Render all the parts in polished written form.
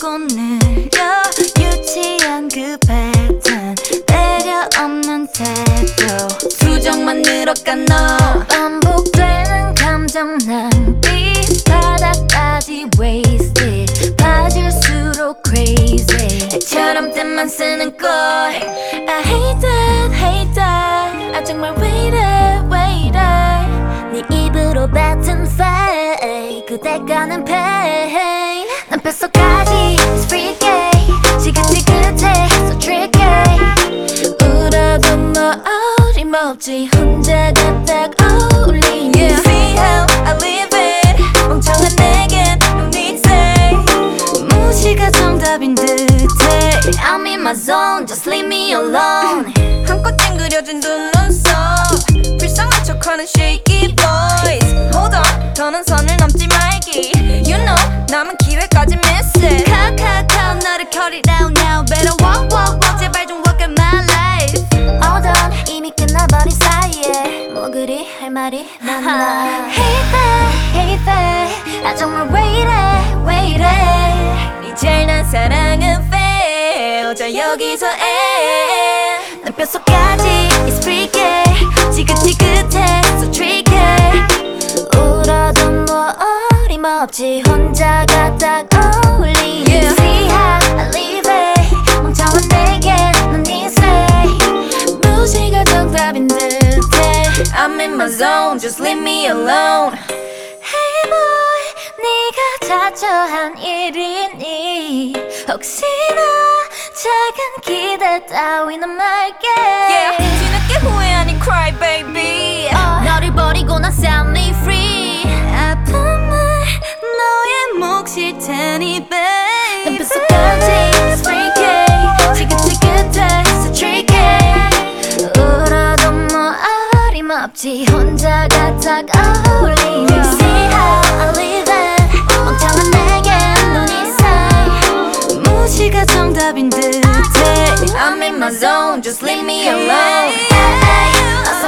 자꾸 느려 유치한 그 패턴 배려 없는 태도 수정만 늘어간 너 반복되는 감정 낭비 바닥까지 wasted 봐줄수록 crazy 애처럼 때만 쓰는 걸 I hate that hate that 아 정말 왜 이래 네 입으로 뱉은 fake 그대가는 pain 난 뼛속까지 it's freaky 지긋지긋해 so tricky 울어도 뭐 어림없지 혼자가 딱 어울리네 yeah. See how I live it 멍청한 내겐 no need say 무시가 정답인 듯해 I'm in my zone just leave me alone 한껏 찡그려진 두 눈썹 불쌍한 척하는 shaky voice Hold on 더는 선을 넘지 말기 You know 남은 기회까지 miss it 카카카 너를 cut it out now Better walk walk walk 제발 좀 walk in my life Hold on 이미 끝나버린 사이에 뭐 그리 할 말이 많아 Hate that hate that 아 정말 왜 이래 네 잘난 사랑은 fail 어쩌 여기서 end 난 뼛속까지 it's freaky 지긋지긋해 so tricky 울어도 뭐 어림없지 혼자가 딱 어울리네 yeah. See how I live it 멍청한 내겐 no need say 무시가 정답인 듯해 I'm in my zone just leave me alone Hey boy 네가 자초한 일이니 혹시나 작은 기대 따위는 말게 Yeah 뒤늦게 후회 아닌 cry baby 너를 버리고 난 set me free 아픔은 너의 몫일 테니 babe 난 뼛속까지 it's freaky 지긋지긋해 so tricky 울어도 뭐 어림없지 혼자가 딱 어울리네 See how I live it 멍청한 내겐 눈이 say 무시가 정답인 듯해 I'm in my zone just leave me alone 어서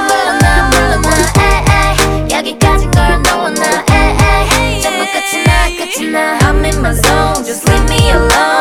물러나 여기까진 걸 너와 나 전부 끝이 나 I'm in my zone just leave me alone